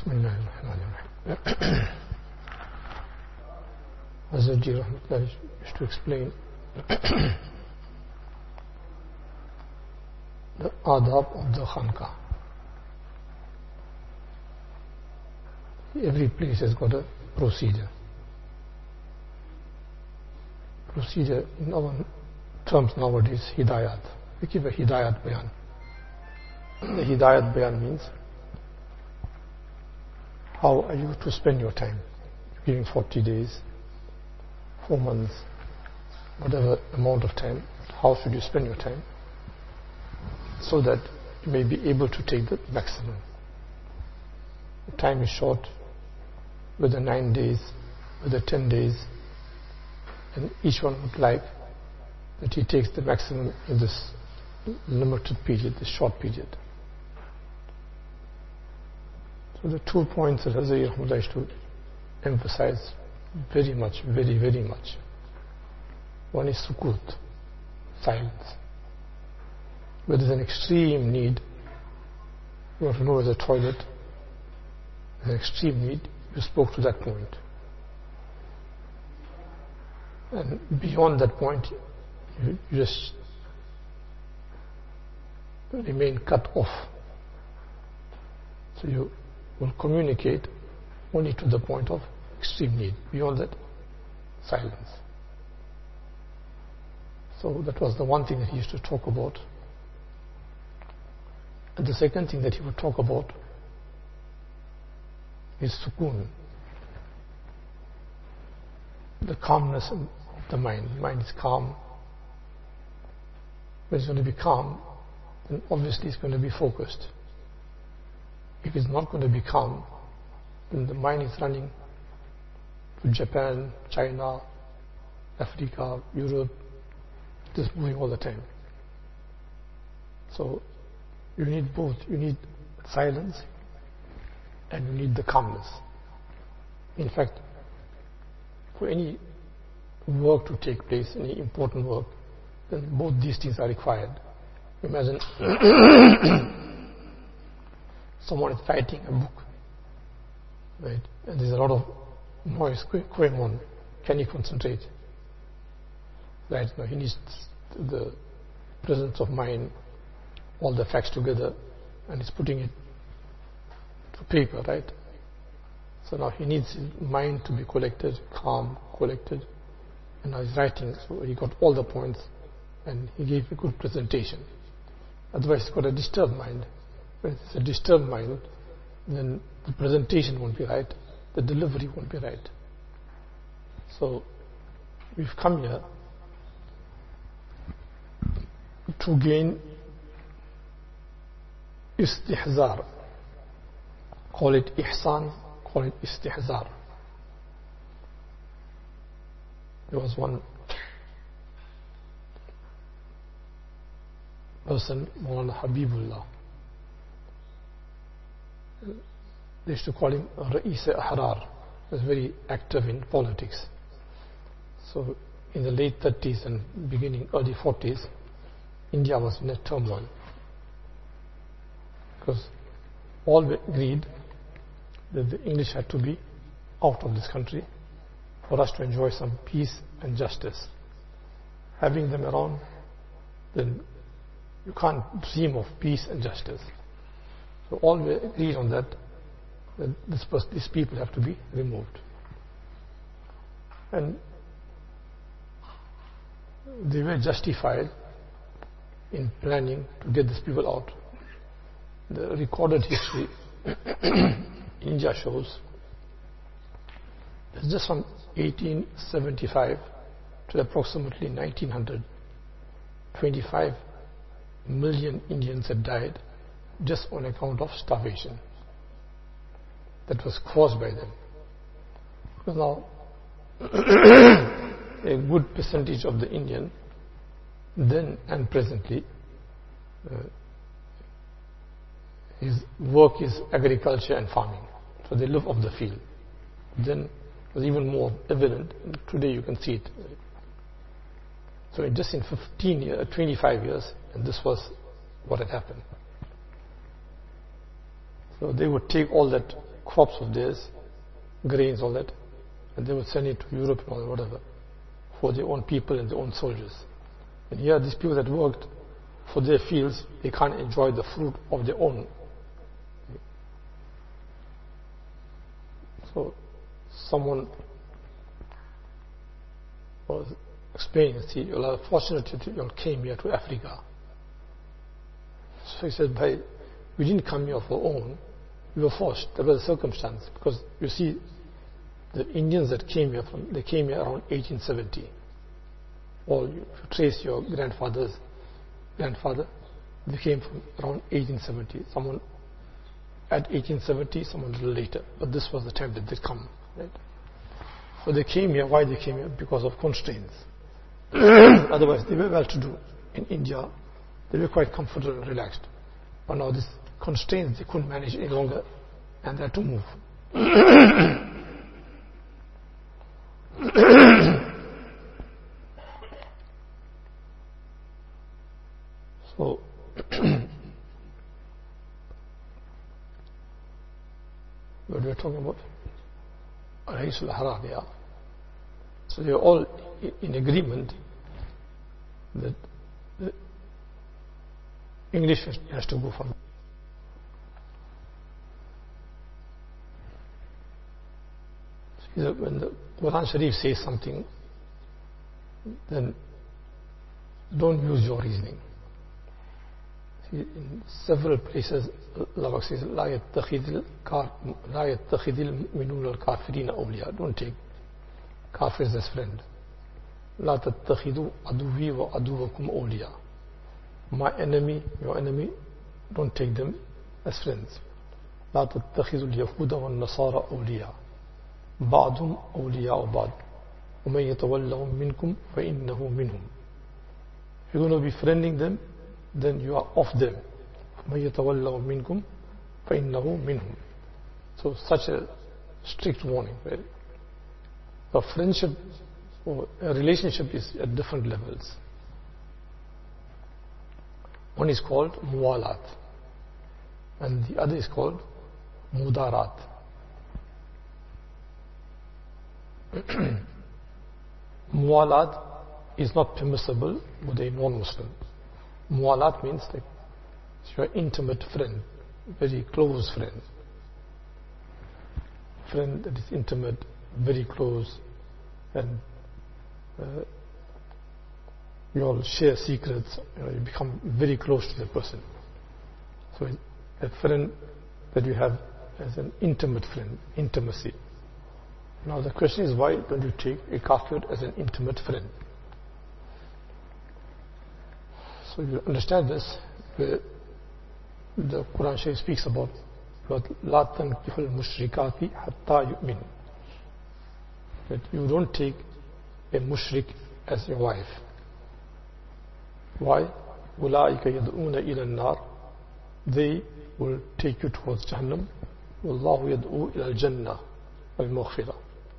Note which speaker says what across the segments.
Speaker 1: Bismillahirrahmanirrahim. Hazrat Ji Rahmatullah used to explain the adab of the Khanqa. Every place has got a procedure. Procedure in our terms nowadays, Hidayat. We keep a Hidayat Bayan. The Hidayat Bayan means how are you to spend your time? You're giving 40 days, 4 months, whatever amount of time. How should you spend your time so that you may be able to take the maximum? The time is short, whether 9 days, whether 10 days, and each one would like that he takes the maximum in this limited period, this short period. So the 2 points that Hazrat Rahmatullah used to emphasize very much, very, very much. One is sukut, silence. Where there's an extreme need, you want to know where the toilet, there's an extreme need, you spoke to that point. And beyond that point, you just remain cut off. So you will communicate only to the point of extreme need. Beyond that, silence. So that was the one thing that he used to talk about. And the second thing that he would talk about is sukoon, the calmness of the mind. The mind is calm. When it's going to be calm, then obviously it's going to be focused. If it's not going to be calm, then the mind is running to Japan, China, Africa, Europe, just moving all the time. So you need both. You need silence and you need the calmness. In fact, for any work to take place, any important work, then both these things are required. Imagine someone is writing a book, right? And there's a lot of noise going on. Can he concentrate? Right? Now he needs the presence of mind, all the facts together, and he's putting it to paper, right? So now he needs his mind to be collected, calm, collected, and now he's writing. So he got all the points, and he gave a good presentation. Otherwise, he's got a disturbed mind. When it's a disturbed mind, then the presentation won't be right, the delivery won't be right. So we've come here to gain istihzar. Call it ihsan, call it istihzar. There was one person, Maulana Habibullah. They used to call him Ra'is Ahrar. He was very active in politics. So in the late 30s and beginning early 40s, India was in a turmoil. Because all agreed that the English had to be out of this country for us to enjoy some peace and justice. Having them around, then you can't dream of peace and justice. So all we agreed on that these people have to be removed. And they were justified in planning to get these people out. The recorded history India shows that just from 1875 to approximately 1900, 25 million Indians had died just on account of starvation that was caused by them. Because now a good percentage of the Indian then and presently his work is agriculture and farming, so they live off the field. Then it was even more evident, and today you can see it. So just in 25 years, and this was what had happened. So they would take all that crops of theirs, grains, all that, and they would send it to Europe or whatever, for their own people and their own soldiers. And here, these people that worked for their fields, they can't enjoy the fruit of their own. So, someone was explaining, see, you are fortunate that you came here to Africa. So he said, we didn't come here of our own, we were forced. That was the circumstance. Because you see, the Indians that came here they came here around 1870. If you trace your grandfather, they came from around 1870. Someone at 1870, someone a little later. But this was the time that they come. Right? So they came here. Why they came here? Because of constraints. Otherwise, they were well-to-do in India. They were quite comfortable and relaxed. But now these constraints, they couldn't manage any longer, and they had to move. So, what we are talking about? Raisul Harar, yeah. So they are all in agreement that the English has to go from. When the Quran Sharif says something, then don't use your reasoning. See, in several places, Allah says, لا يتخذ المؤمنون الكافرين أولياء. Don't take kafirs as friend. لا تتخذوا عدوي وعدوكم أولياء. My enemy, your enemy, don't take them as friends. لا تتخذوا اليهود والنصارى أولياء. بعضهم أولياء بعض ومن يتولهم منكم فإنه منهم. If you're going to be friending them, then you are of them. ومن يتولهم منكم فإنه منهم. So such a strict warning. Right? A friendship or a relationship is at different levels. One is called muwalat and the other is called mudarat. Muwalat is not permissible with a non-Muslim. Muwalat means like your intimate friend, very close friend. Friend that is intimate, very close, and you all share secrets, you become very close to the person. So a friend that you have as an intimate friend, intimacy. Now the question is, why don't you take a kafir as an intimate friend? So you understand this, the Quran Sharif speaks about لا تنكحوا المشركات حتى يؤمن. That you don't take a mushrik as your wife. Why? أولئك يدعون إلى النار. They will take you towards Jahannam. والله يدعو إلى الجنة والمغفرة.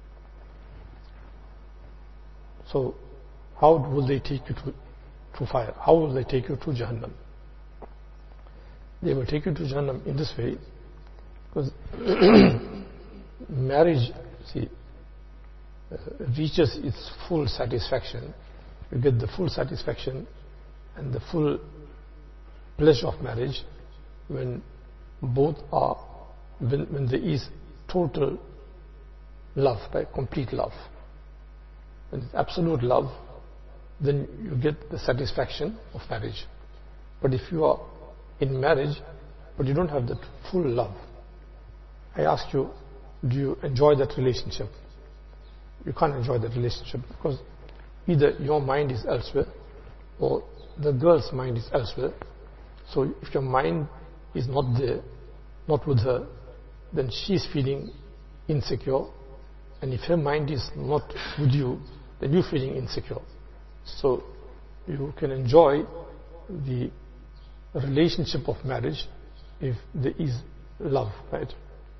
Speaker 1: So, how will they take you to fire? How will they take you to Jahannam? They will take you to Jahannam in this way, because marriage, see, reaches its full satisfaction. You get the full satisfaction and the full pleasure of marriage when both are, when there is total love, right? Complete love. When it's absolute love, then you get the satisfaction of marriage. But if you are in marriage, but you don't have that full love, I ask you, do you enjoy that relationship? You can't enjoy that relationship because either your mind is elsewhere or the girl's mind is elsewhere. So if your mind is not there, not with her, then she's feeling insecure. And if her mind is not with you, then you're feeling insecure. So you can enjoy the relationship of marriage if there is love, right?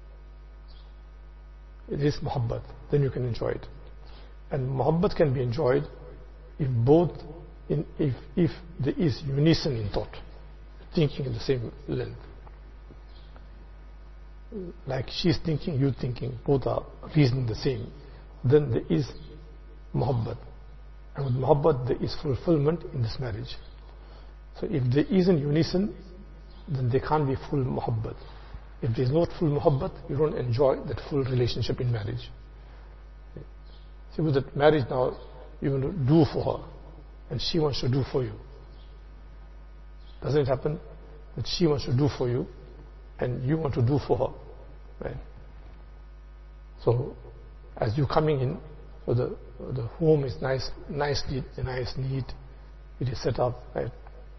Speaker 1: It is muhabbat, then you can enjoy it. And muhabbat can be enjoyed if if there is unison in thought, thinking in the same length. like she's thinking, you thinking, both are reasoning the same, then there is muhabbat. And with muhabbat there is fulfillment in this marriage. So if there isn't unison, then there can't be full muhabbat. If there is not full muhabbat, you don't enjoy that full relationship in marriage. See, with that marriage now, you want to do for her, and she wants to do for you. Doesn't it happen that she wants to do for you, and you want to do for her, right? So, as you coming in, so the home is nice, neat. It is set up, right?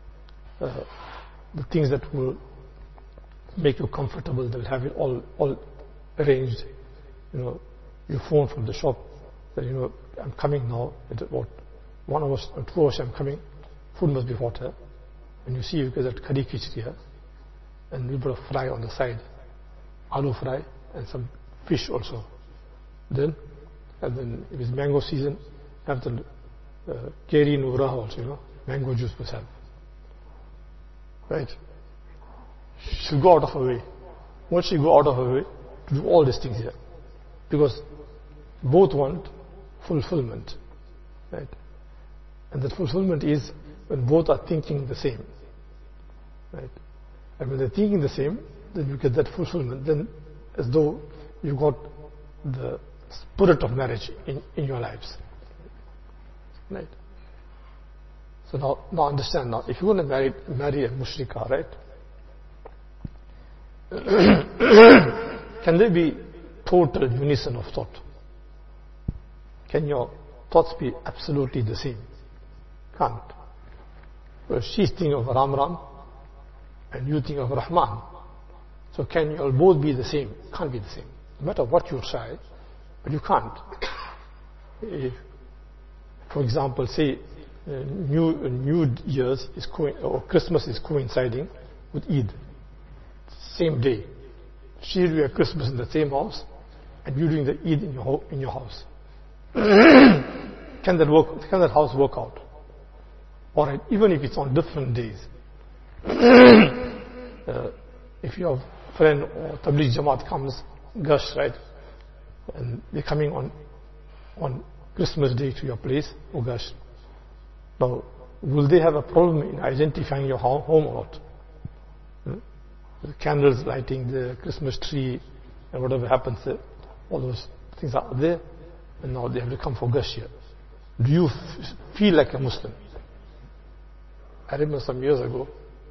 Speaker 1: The things that will make you comfortable, they'll have it all arranged. You know, you phone from the shop that, you know, I'm coming now. At about 1 hour or 2 hours I'm coming. Food must be hot here. And you see, you get that curry khichdi here, and a little bit of fry on the side, aloo fry, and some fish also. And then if it's mango season, have the keri nura also, you know, mango juice must have. Right? She'll go out of her way. Won't she go out of her way to do all these things here? Because both want fulfillment. Right? And that fulfillment is when both are thinking the same. Right? And when they're thinking the same, then you get that fulfillment. Then as though you got the spirit of marriage in your lives. Right? So now understand now, if you want to marry a mushrika, right? Can there be total unison of thought? Can your thoughts be absolutely the same? Can't. Well, she's thinking of Ram Ram and you think of Rahman. So can you all both be the same? Can't be the same. No matter what you try, but you can't. If, for example, say New Year's is or Christmas is coinciding with Eid. Same day. She doing a Christmas in the same house, and you doing the Eid in your house. Can that work? Can that house work out? All right, even if it's on different days. If your friend or Tabligh Jamaat comes, gush, right, and they're coming on Christmas Day to your place, or gush. Now, will they have a problem in identifying your home or not? The candles lighting, the Christmas tree, and whatever happens there, all those things are there, and now they have to come for gush here. Do you feel like a Muslim? I remember some years ago,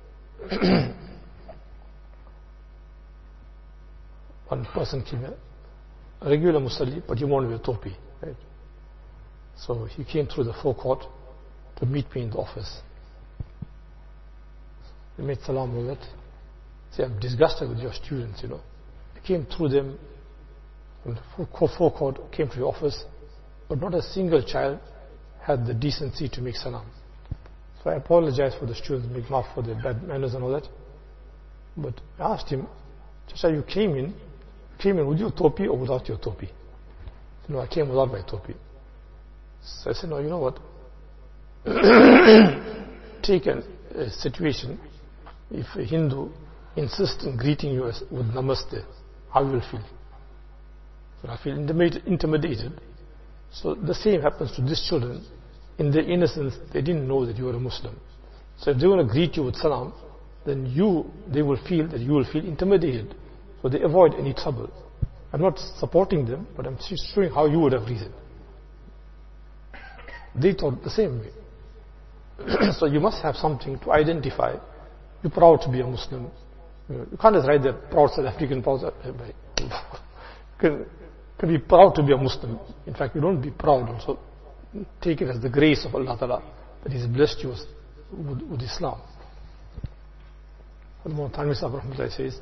Speaker 1: one person came here, a regular Musalli, but he wanted to wear topi, right? So he came through the forecourt to meet me in the office. He made salam with it. Say, I'm disgusted with your students, you know. I came through them from the forecourt, came to the office, but not a single child had the decency to make salam. So I apologize for the students, make maaf for their bad manners and all that. But I asked him, Chacha, you came in with your topi or without your topi? He said, no, I came without my topi. So I said, no, you know what? Take a situation, if a Hindu insists on greeting you with namaste, how you will feel? So I feel intimidated. So the same happens to these children. In their innocence, they didn't know that you were a Muslim. So if they want to greet you with salam, then they will feel that you will feel intimidated. So they avoid any trouble. I'm not supporting them, but I'm just showing how you would have reasoned. They thought the same way. So you must have something to identify. You're proud to be a Muslim. You can't just write there, proud South African, proud South African. Can be proud to be a Muslim. In fact, you don't be proud also. Take it as the grace of Allah Ta'ala that He's blessed you with Islam. Al-Mawla Thanvi Sahib Rahmatullah says,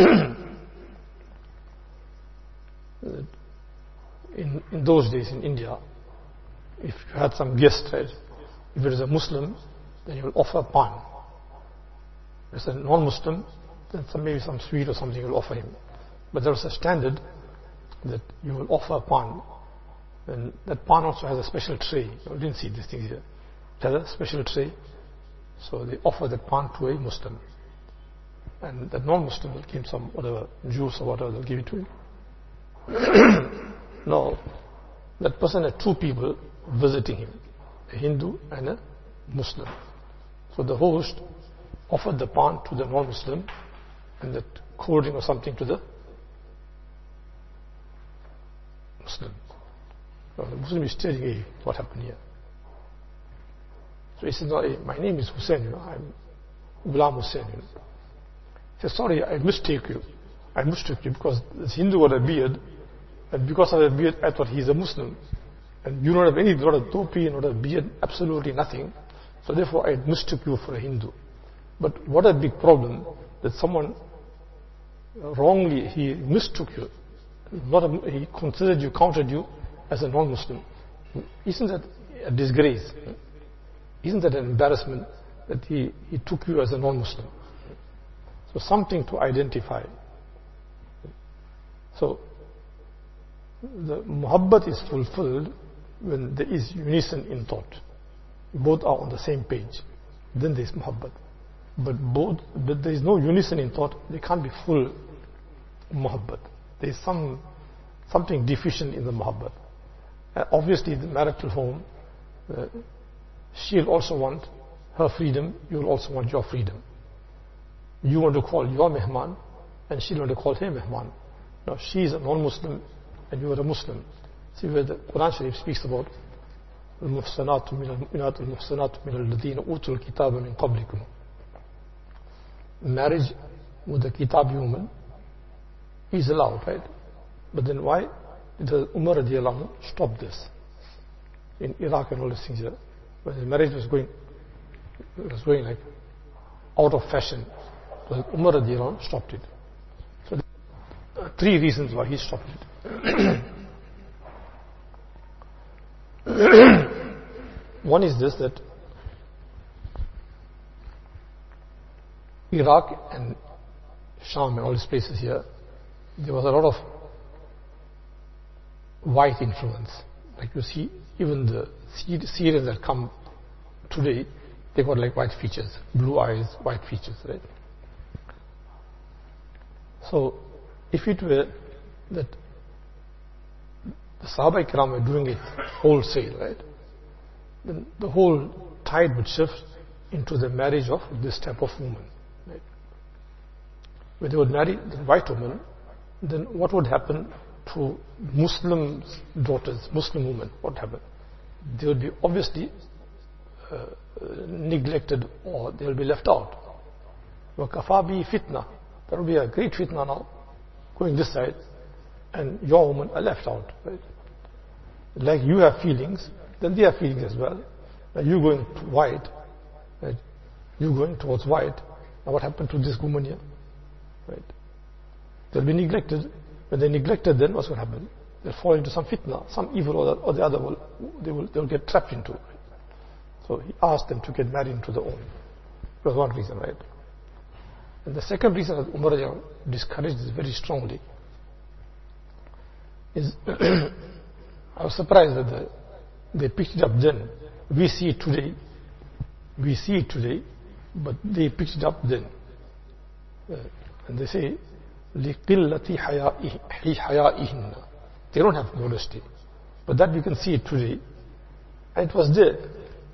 Speaker 1: in those days in India, if you had some guest, right, if it is a Muslim, then you will offer a pan. If it's a non-Muslim, then maybe some sweet or something you will offer him. But there was a standard that you will offer a pan. And that pan also has a special tray. You didn't see these things here. It has a special tray. So they offer that pan to a Muslim. and the non-Muslim will give some whatever juice or whatever, they'll give it to him. No, that person had two people visiting him, a Hindu and a Muslim. So the host offered the pan to the non-Muslim and that cold drink or something to the Muslim. Now the Muslim is staring, hey, what happened here? So he says, no, hey, my name is Hussein, I'm Ghulam Hussein. He says, sorry, I mistook you because this Hindu had a beard, and because of the beard I thought he's a Muslim. And you don't have any, not a topi, not a beard, absolutely nothing. So therefore I mistook you for a Hindu. But what a big problem that someone wrongly, he mistook you. He considered you, counted you as a non-Muslim. Isn't that a disgrace? Isn't that an embarrassment that he took you as a non-Muslim? So something to identify. So the muhabbat is fulfilled when there is unison in thought. Both are on the same page. Then there is muhabbat. But there is no unison in thought, there can't be full muhabbat. There is something deficient in the muhabbat. Obviously, the marital home, she'll also want her freedom, you'll also want your freedom. You want to call your mehman, and she'll want to call him mehman. Now, she is a non-Muslim, and you are a Muslim. See where the Quran Sharif speaks about المحصنات من المؤمنات المحصنات من الذين أوتوا الكتاب من قبلكم. Marriage with a Kitabi woman is allowed, right? But then why did Umar radiallahu anhu stop this? In Iraq and all these things here, when the marriage was going like out of fashion, so Umar radiallahu anhu stopped it. So there are three reasons why he stopped it. One is this, that Iraq and Sham and all these places here, there was a lot of white influence. Like you see, even the Syrians that come today, they got like white features, blue eyes, white features, right? So, if it were that the Sahaba Ikram were doing it wholesale, right, then the whole tide would shift into the marriage of this type of woman. Right? When they would marry the white woman, then what would happen to Muslim daughters, Muslim women? What happened? They would be obviously neglected, or they will be left out. وَكَفَى بِي fitna. There will be a great fitna now, going this side, and your women are left out. Right? Like you have feelings, then they have feelings as well. Now you going to white, right? You going towards white. Now what happened to this woman here? Right? They'll be neglected. When they're neglected, then what's going to happen? They'll fall into some fitna, some evil or the other. They'll get trapped into. So he asked them to get married into their own. That was one reason, right? And the second reason that Umar discouraged this very strongly is I was surprised that they picked it up then. We see it today, but they picked it up then. And they say, لِقِلَّةِ حَيَائِهِنَّ. They don't have modesty. But that we can see it today. And it was there.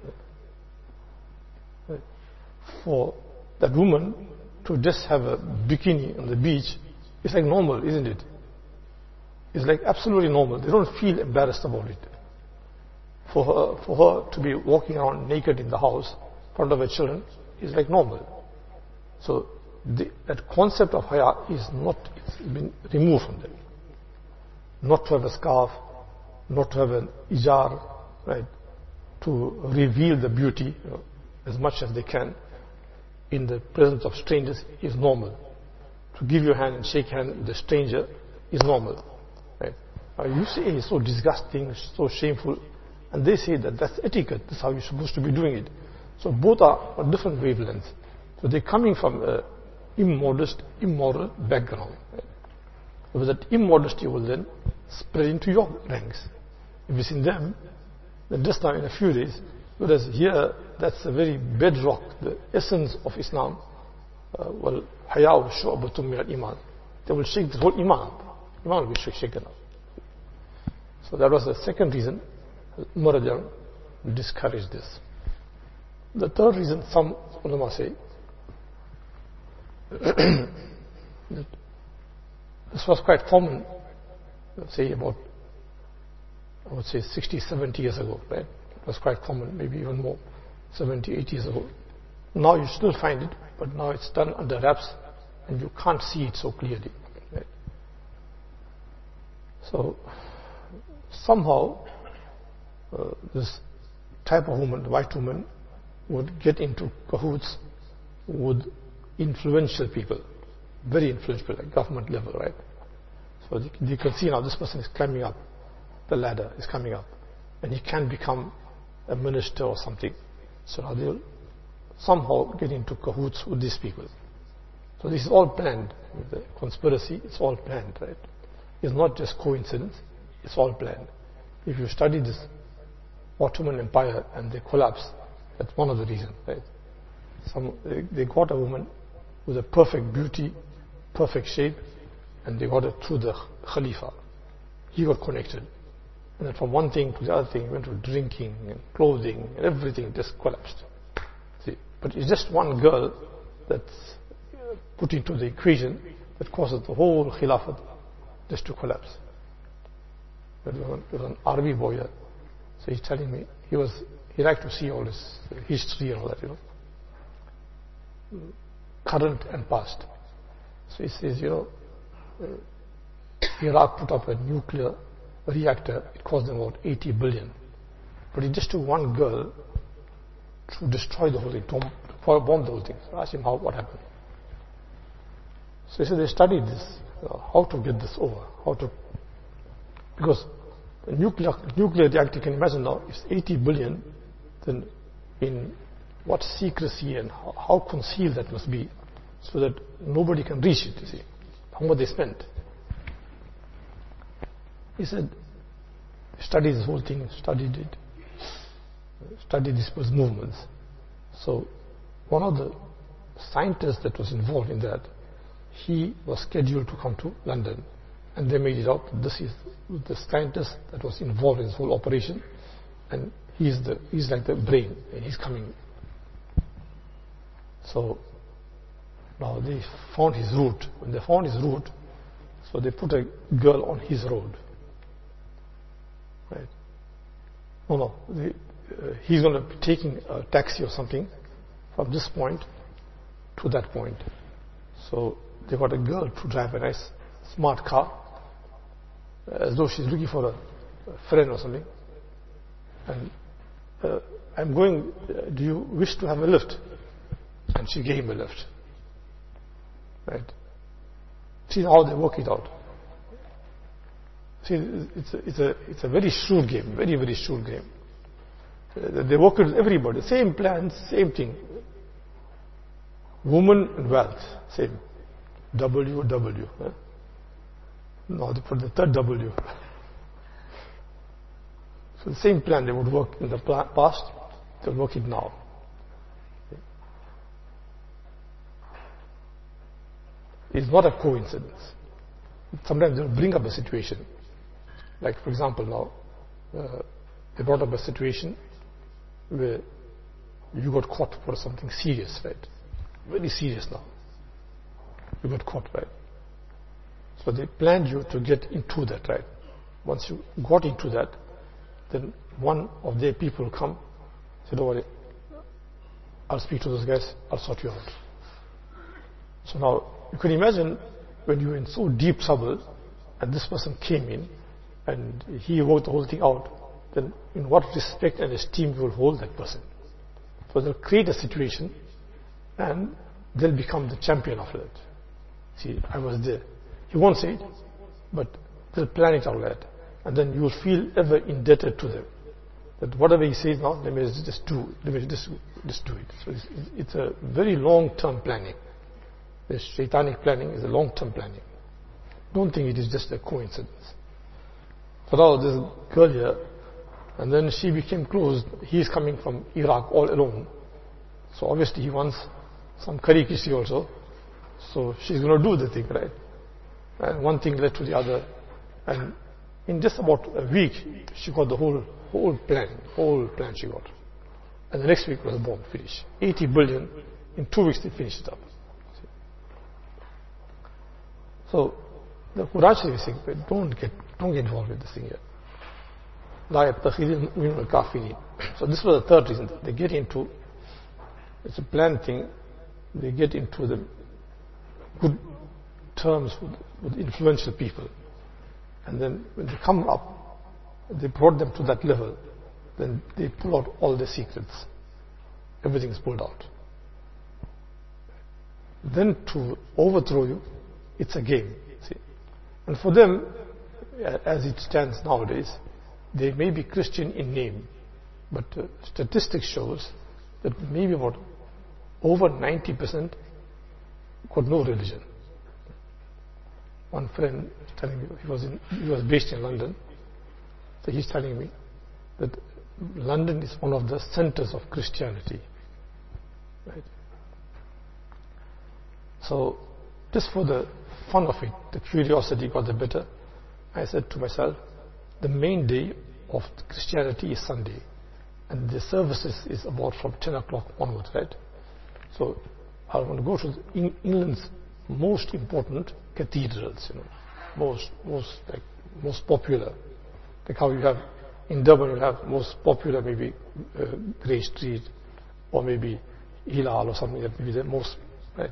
Speaker 1: For that woman to just have a bikini on the beach, it's like normal, isn't it? It's like absolutely normal. They don't feel embarrassed about it. For her to be walking around naked in the house in front of her children is like normal. So that concept of haya is not, it's been removed from them. Not to have a scarf, not to have an ijar, right? To reveal the beauty, as much as they can in the presence of strangers is normal. To give your hand and shake hand with a stranger is normal. Right? You say it's so disgusting, so shameful, and they say that that's etiquette, that's how you're supposed to be doing it. So both are on different wavelengths. So they're coming from an immodest, immoral background. Right? So that immodesty will then spread into your ranks. If it's in them, then just now in a few days, whereas here, that's a very bedrock, the essence of Islam. Well, Haya'u shu'batun min al-iman. They will shake the whole iman. Iman will be shaken up. So that was the second reason Umar discouraged this. The third reason, some ulama say, that this was quite common, say about, I would say 60, 70 years ago, right? It was quite common, maybe even more, 70, 80 years ago. Now you still find it, but now it's done under wraps and you can't see it so clearly. Right? So somehow this type of woman, white woman, would get into cahoots with influential people, very influential, like government level, right? So you can see now this person is climbing up the ladder, is coming up, and he can become a minister or something. So now they'll somehow get into cahoots with these people. So this is all planned. The conspiracy, it's all planned, right? It's not just coincidence, it's all planned. If you study this Ottoman Empire and they collapsed, that's one of the reasons, right? They got a woman with a perfect beauty, perfect shape, and they got it through the Khalifa. He got connected. And then from one thing to the other thing, went to drinking and clothing and everything just collapsed. See, but it's just one girl that's put into the equation that causes the whole Khilafat just to collapse. There was an army boy here. So he's telling me, he liked to see all this history and all that, current and past. So he says, Iraq put up a nuclear reactor, it cost them about 80 billion. But it just took one girl to destroy the whole thing, to bomb the whole thing. So I asked him what happened. So he said they studied this, how to get this over, because the nuclear reactor, can you imagine now, it's 80 billion, then in what secrecy and how concealed that must be, so that nobody can reach it, you see, how much they spent. He said, study this whole thing, studied it, studied these movements. So one of the scientists that was involved in that, he was scheduled to come to London, and they made it out that this is the scientist that was involved in this whole operation, and he's like the brain, and he's coming. So now they found his route. When they found his route, so they put a girl on his road. Right? He's going to be taking a taxi or something from this point to that point. So they got a girl to drive a nice, smart car, as though she's looking for a friend or something. And I'm going, do you wish to have a lift? And she gave him a lift. Right? See how they work it out. See, it's a very shrewd game, very, very shrewd game. They work with everybody, same plans, same thing. Woman and wealth, same. WW. Now they put the third W. So the same plan they would work in the past, they'll work it now. It's not a coincidence. Sometimes they'll bring up a situation. Like for example now, they brought up a situation where you got caught for something serious, right? Very serious now. You got caught, right? So they planned you to get into that, right? Once you got into that, then one of their people will come, say, don't worry, I'll speak to those guys, I'll sort you out. So now, you can imagine when you're in so deep trouble, and this person came in, and he worked the whole thing out, then in what respect and esteem you will hold that person. So they'll create a situation, and they'll become the champion of it. See, I was there. He won't say it, but they'll plan it out like that. And then you will feel ever indebted to them. That whatever he says now, let me just do it. So it's a very long-term planning. This shaitanic planning is a long-term planning. Don't think it is just a coincidence. So now this girl here, and then she became close. He is coming from Iraq all alone. So obviously he wants some curry kisi also. So she's going to do the thing, right? And one thing led to the other. And in just about a week, she got the whole plan she got. And the next week was born, finished. 80 billion, in 2 weeks they finished it up. So the Quran is saying, don't get involved with this thing here. So this was the third reason. They get into, it's a planned thing, they get into the good terms with influential people. And then when they come up, they brought them to that level, then they pull out all the secrets. Everything is pulled out. Then to overthrow you, it's a game. See? And for them, as it stands nowadays, they may be Christian in name, but statistics shows that maybe about over 90% got no religion. One friend was telling me, he was based in London, so he's telling me that London is one of the centers of Christianity. Right? So just for the fun of it, the curiosity got the better. I said to myself, the main day of Christianity is Sunday, and the services is about from 10 o'clock onwards, right? So I want to go to England's most important cathedrals, most popular. Like how you have in Durban, you have most popular maybe Grey Street or maybe Hilal or something that maybe the most, right?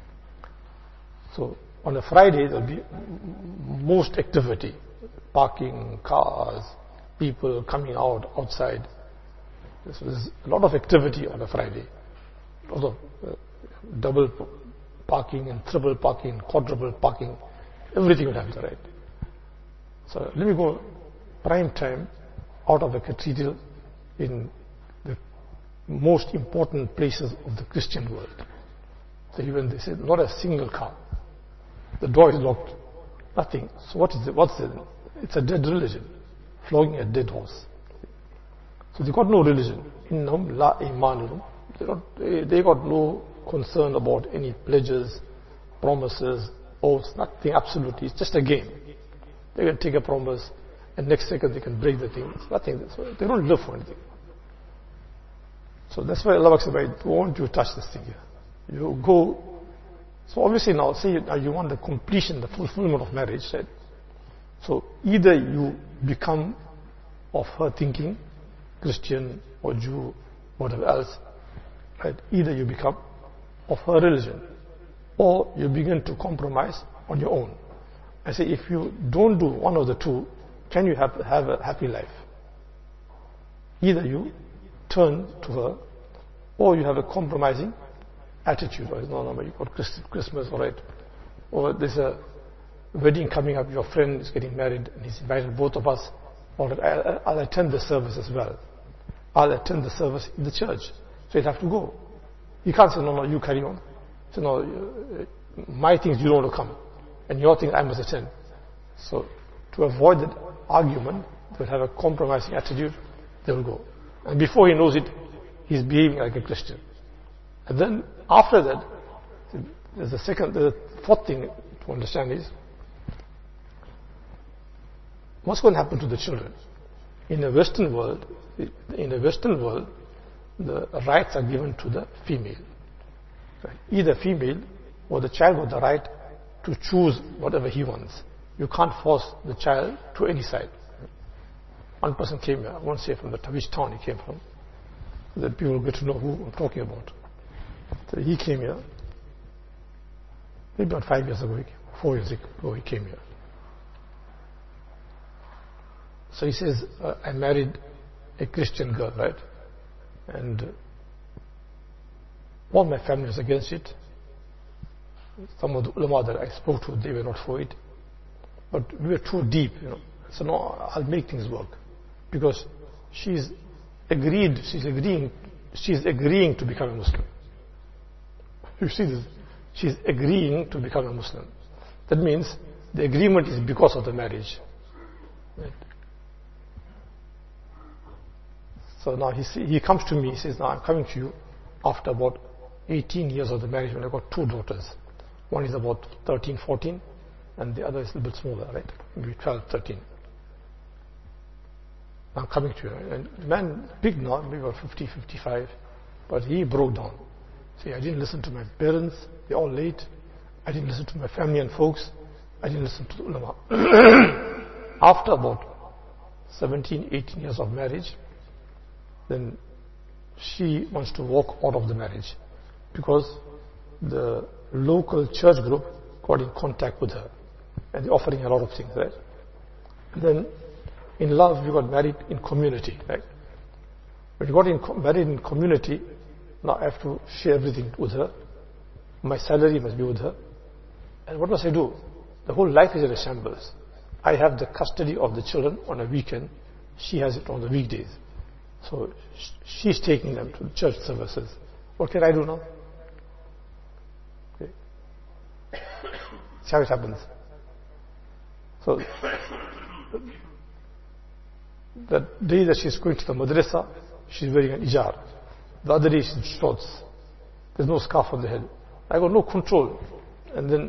Speaker 1: So on a Friday there will be most activity, parking, cars, people coming outside. So there's a lot of activity on a Friday. A lot of double parking and triple parking, quadruple parking, everything will have the right. So let me go prime time out of the cathedral in the most important places of the Christian world. So even they said not a single car. The door is locked. Nothing. So what is it? What's it? It's a dead religion, flogging a dead horse. So they got no religion. Innahum la imanahum. They got no concern about any pledges, promises, oaths, nothing absolutely. It's just a game. They can take a promise and next second they can break the thing. It's nothing. So they don't live for anything. So that's why Allah says, I don't want you to touch this thing here. You go. So obviously now, say now you want the completion, the fulfillment of marriage, right? So either you become of her thinking, Christian or Jew, whatever else, right? Either you become of her religion, or you begin to compromise on your own. I say, if you don't do one of the two, can you have a happy life? Either you turn to her, or you have a compromising attitude. Or no, you got Christmas, all right? Or there's a wedding coming up, your friend is getting married, and he's invited both of us. All right, I'll attend the service as well. I'll attend the service in the church. So you'll have to go. You can't say, no, you carry on. So no, my things you don't want to come, and your things I must attend. So to avoid that argument, they'll have a compromising attitude, they will go. And before he knows it, he's behaving like a Christian. And then after that, the fourth thing to understand is, what's going to happen to the children? In the Western world, the rights are given to the female. Right? Either female or the child got the right to choose whatever he wants. You can't force the child to any side. One person came here, I won't say from which town he came from, so that people get to know who I'm talking about. So he came here, maybe about 5 years ago, 4 years ago he came here. So he says, I married a Christian girl, right? And all my family was against it. Some of the ulama that I spoke to, they were not for it. But we were too deep, So no, I'll make things work. Because she's agreeing to become a Muslim. You see this? She's agreeing to become a Muslim. That means the agreement is because of the marriage. Right? So now he comes to me, he says, now I'm coming to you after about 18 years of the marriage when I got 2 daughters. One is about 13, 14, and the other is a little bit smaller, right? Maybe 12, 13. I'm coming to you. And the man, big now, maybe about 50, 55, but he broke down. See, I didn't listen to my parents, they're all late. I didn't listen to my family and folks. I didn't listen to the ulama. After about 17, 18 years of marriage, then she wants to walk out of the marriage because the local church group got in contact with her and they're offering a lot of things, right? And then in love, we got married in community, right? When you got married in community, now I have to share everything with her. My salary must be with her. And what must I do? The whole life is in a shambles. I have the custody of the children on a weekend. She has it on the weekdays. So she's taking them to the church services. What can I do now? Okay. See how it happens. So the day that she's going to the madrasa, she's wearing an ijar. The other day she's in shorts. There's no scarf on the head. I got no control. And then,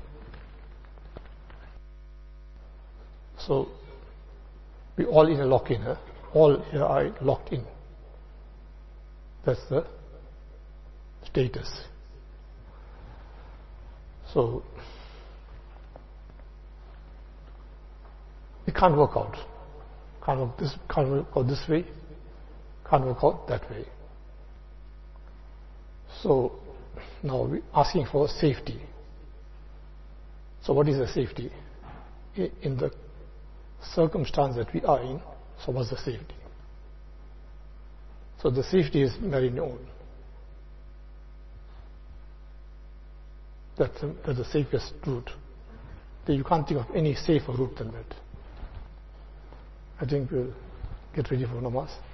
Speaker 1: so we all in a lock-in. Huh? All here are locked in. That's the status. So it can't work out. Can't work out this way. Can't work out that way. So now we're asking for safety. So what is the safety? In the circumstance that we are in, so what's the safety? So the safety is marrying your own. That's the safest route. You can't think of any safer route than that. I think we'll get ready for namaz.